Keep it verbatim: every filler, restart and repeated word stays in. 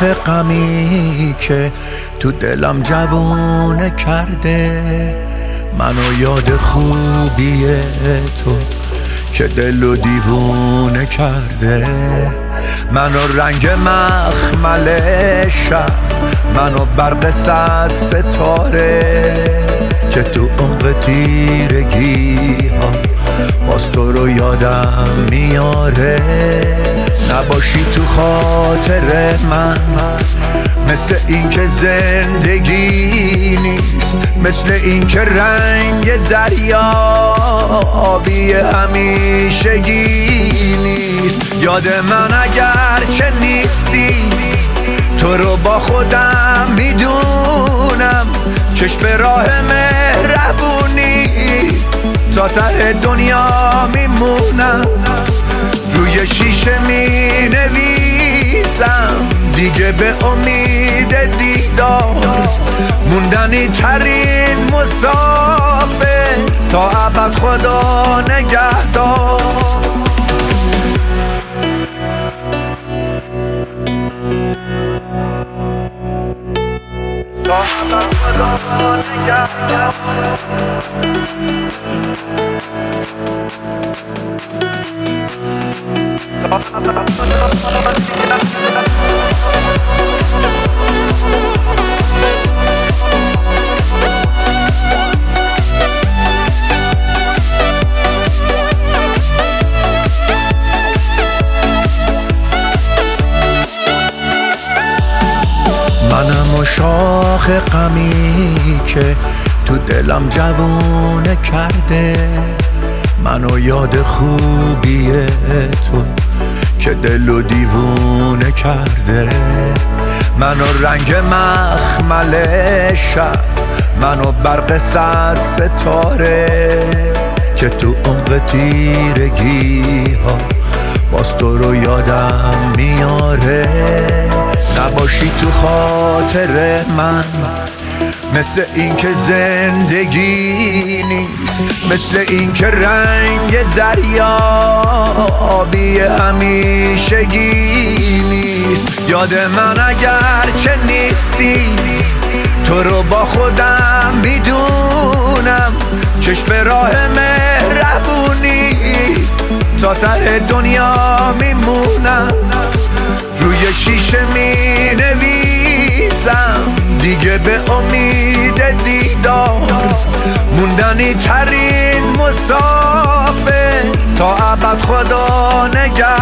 شاخ غمی که تو دلم جوونه کرده، منو یاد خوبی تو که دل و دیوونه کرده. منو رنگ مخمل شب، منو برق صد ستاره که تو عمق تیرگی ها باز تو رو یادم میاره. نباشی تو خاطر من مثل این که زندگی نیست، مثل این که رنگ دریا آبی همیشگی نیست. یاد من اگر چه نیستی، تو رو با خودم میدونم، چشم راه مهربونی تا ته دنیا میمونم. روی شیشه می نویسم دیگه به امید دیدار، موندنی ترین مسافر تا ابد خدا نگهدار. تا ابد خدا نگهدار. منم و شاخ غمی که تو دلم جوونه کرده، منو یاد خوبی تو که دل و دیوونه کرده. منو رنگ مخمل شب، منو برق صد ستاره که تو عمق تیرگی ها باز تو رو یادم میاره. نباشی تو خاطر من مثل این که زندگی نیست، مثل این که رنگ دریا آبی همیشگی نیست. یاد من اگر چه نیستی، تو رو با خودم میدونم، چشم راه مهربونی تا ته دنیا میمونم. روی شیشه می نویسم دیگه به امید دیدار، موندنی ترین مسافر تا ابد خدا نگهدار.